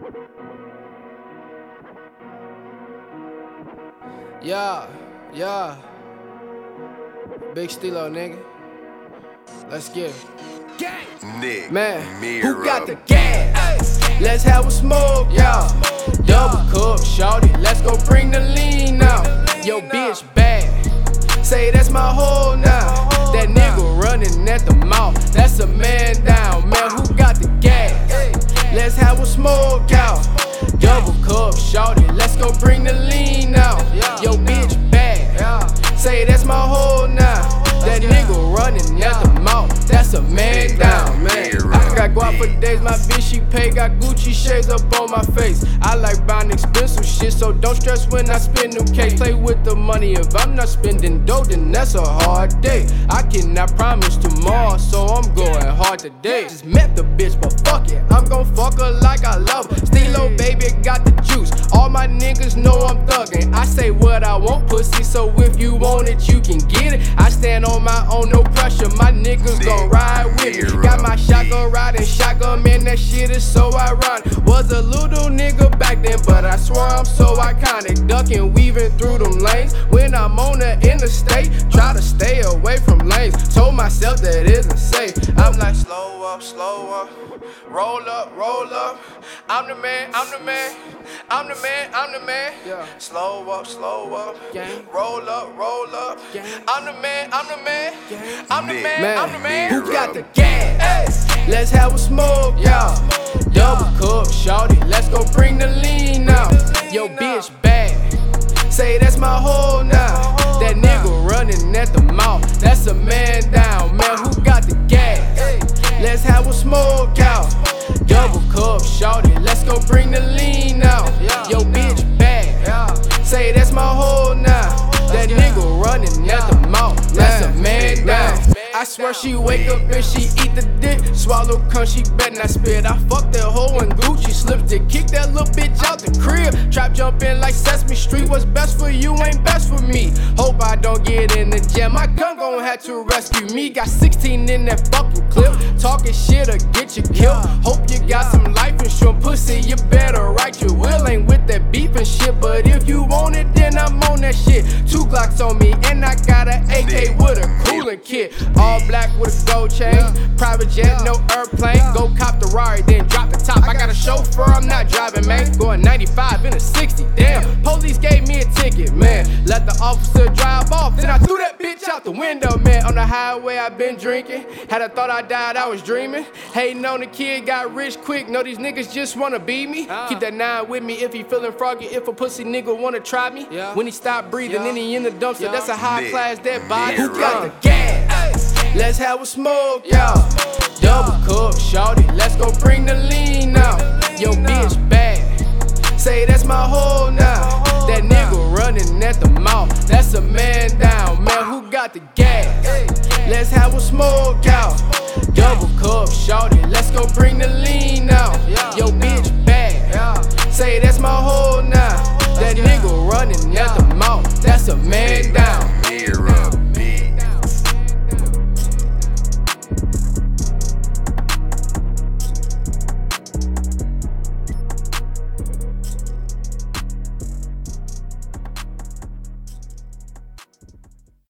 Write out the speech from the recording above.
Yeah. Big Stilo, nigga. Let's get it. Nick, man, Miro. Who got the gas? Let's have a smoke, y'all. Double cup, shawty, let's go bring the lean out. Yo, bitch bad, say that's my hoe now. That nigga running at the mouth, that's a man down. Man, who got the gas? Let's have a smoke out. Double cup, shawty, let's go bring the lean out. Yo, bitch bad, say that's my hoe now. That nigga running at the mouth, that's a man down, man. I got guap for days, my bitch she pay, got Gucci shades up on my face. I like buying expensive shit, so don't stress when I spend new cake. Play with the money, if I'm not spending dough, then that's a hard day. I cannot promise tomorrow, so I'm going hard today. Just met the bitch, but fuck it, I'm gon' fuck her like I love her. Stilo baby got the juice, all my niggas know I'm thuggin'. I say what I want, pussy, so if you want it, you can get it. I stand on my own, no pressure, my niggas gon' ride with me. Got my shotgun riding shotgun, man, that shit is so ironic. Was a little nigga back then, but I swear I'm so iconic. Ducking, weaving through them lanes. When I'm on the interstate, try to stay away from lanes. Told myself that isn't safe. I'm like, slow up, roll up. I'm the man. Yeah. Slow up. Roll up. I'm the man. Who got the gas? Let's have a smoke, y'all. Double cup, shawty, let's go bring the lean out. Yo, bitch bad, say that's my hoe now. That nigga running at the mouth, that's a man down. Man, who got the gas? Let's have a smoke out. Double cup, shawty, let's go bring the lean out. Yo, bitch bad, say that's my hoe now. That nigga running at the mouth, that's a man down. I swear she wake up and she eat the dick. Swallow cum, she bet not spit. I fuck that hoe in Gucci slips to kick that little bitch out the crib. Trap jumping like Sesame Street. What's best for you ain't best for me. Hope I don't get in the jam. My gun gon' have to rescue me. Got 16 in that fucking clip. Talking shit or get you killed. Hope you got some life insurance. Pussy, you better write your will. Ain't with that beef and shit, but if you want it, then I'm on that shit. 2 Glocks on me, and I got an AK with a cooling kit. All black with a gold chain, private jet, no airplane. Go cop the Rari, then drop the top. I got a chauffeur, I'm not driving, man. Going 95 in a 60, damn. Police gave me a ticket, man. Let the officer drive off, then I threw that bitch out the window, man. On the highway, I been drinking. Had a thought I died, I was dreaming. Hating on the kid, got rich quick. Know these niggas just wanna be me. Keep that 9 with me if he feeling froggy. If a pussy nigga wanna try me. When he stop breathing, then he in the dumpster. That's a high class dead body. Who got the gas? Let's have a smoke, y'all. Double cup, shawty, let's go bring the lean out. Yo, bitch bad, say that's my hoe now. That nigga running at the mouth, that's a man down. Man, who got the gas? Let's have a smoke out. Double cup, shawty, let's go bring the lean out. Yo, bitch bad, say that's my hoe now. That nigga running at the mouth, that's a man down.